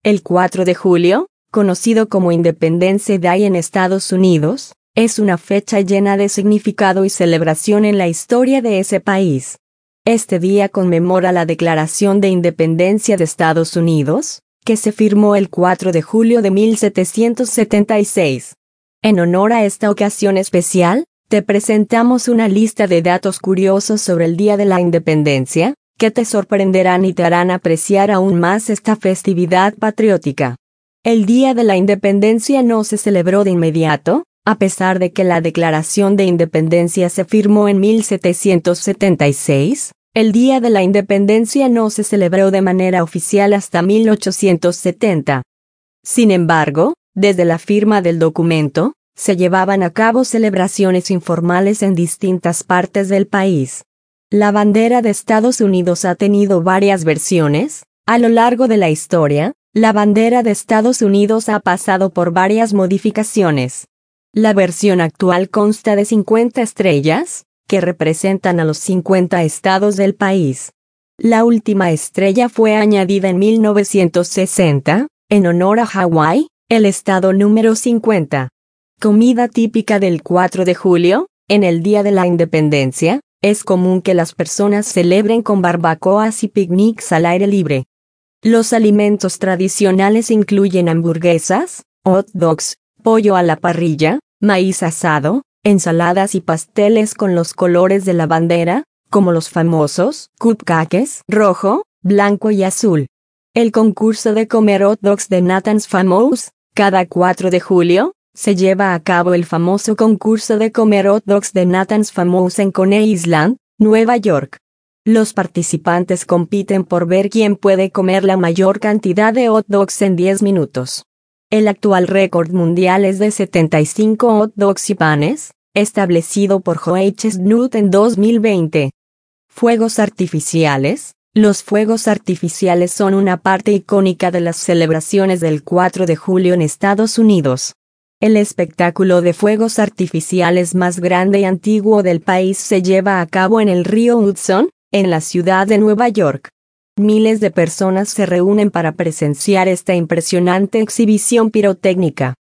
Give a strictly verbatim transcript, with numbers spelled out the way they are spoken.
El cuatro de julio, conocido como Independence Day en Estados Unidos, es una fecha llena de significado y celebración en la historia de ese país. Este día conmemora la Declaración de Independencia de Estados Unidos, que se firmó el cuatro de julio de mil setecientos setenta y seis. En honor a esta ocasión especial, te presentamos una lista de datos curiosos sobre el Día de la Independencia, que te sorprenderán y te harán apreciar aún más esta festividad patriótica. El Día de la Independencia no se celebró de inmediato, a pesar de que la Declaración de Independencia se firmó en mil setecientos setenta y seis, el Día de la Independencia no se celebró de manera oficial hasta mil ochocientos setenta. Sin embargo, desde la firma del documento, se llevaban a cabo celebraciones informales en distintas partes del país. La bandera de Estados Unidos ha tenido varias versiones. A lo largo de la historia, la bandera de Estados Unidos ha pasado por varias modificaciones. La versión actual consta de cincuenta estrellas, que representan a los cincuenta estados del país. La última estrella fue añadida en mil novecientos sesenta, en honor a Hawái, el estado número cincuenta. Comida típica del cuatro de julio, en el Día de la Independencia. Es común que las personas celebren con barbacoas y picnics al aire libre. Los alimentos tradicionales incluyen hamburguesas, hot dogs, pollo a la parrilla, maíz asado, ensaladas y pasteles con los colores de la bandera, como los famosos cupcakes rojo, blanco y azul. El concurso de comer hot dogs de Nathan's Famous, cada cuatro de julio, se lleva a cabo el famoso concurso de comer hot dogs de Nathan's Famous en Coney Island, Nueva York. Los participantes compiten por ver quién puede comer la mayor cantidad de hot dogs en diez minutos. El actual récord mundial es de setenta y cinco hot dogs y panes, establecido por Joe Chestnut en dos mil veinte. Fuegos artificiales. Los fuegos artificiales son una parte icónica de las celebraciones del cuatro de julio en Estados Unidos. El espectáculo de fuegos artificiales más grande y antiguo del país se lleva a cabo en el río Hudson, en la ciudad de Nueva York. Miles de personas se reúnen para presenciar esta impresionante exhibición pirotécnica.